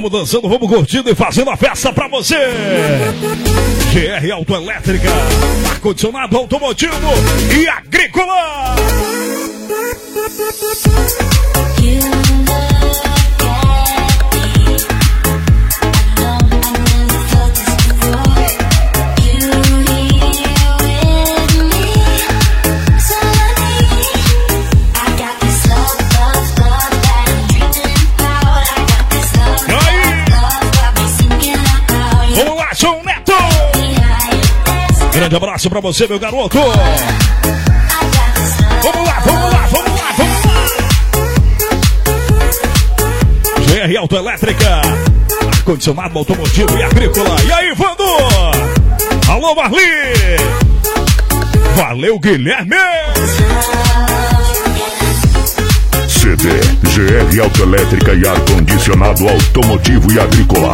Vamos dançando, vamos curtindo e fazendo a festa pra você. GR Autoelétrica, ar-condicionado automotivo e agrícola. Grande abraço pra você, meu garoto. Vamos lá, vamos lá, vamos lá, vamos lá. GR Autoelétrica, ar-condicionado automotivo e agrícola. E aí, Vando? Alô, Marli. Valeu, Guilherme. CD, GR Autoelétrica e ar-condicionado automotivo e agrícola.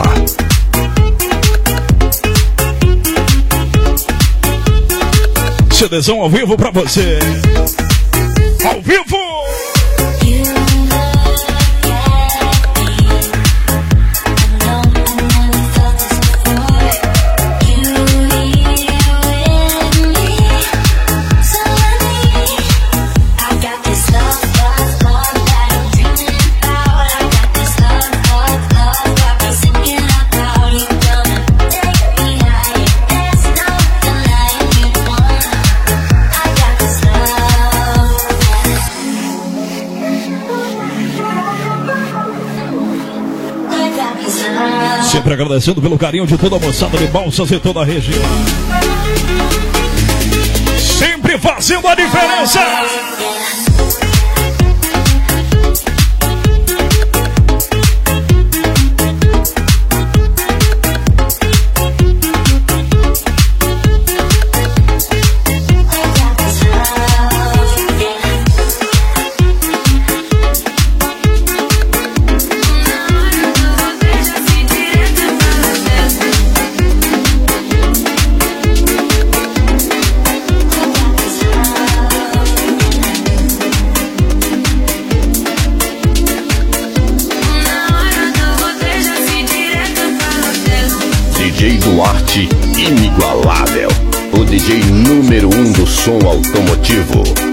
CDzão ao vivo pra você. Ao vivo! Sempre agradecendo pelo carinho de toda a moçada de Balsas e toda a região. Sempre fazendo a diferença. DJ Duarte, inigualável. O DJ número 1 do som automotivo.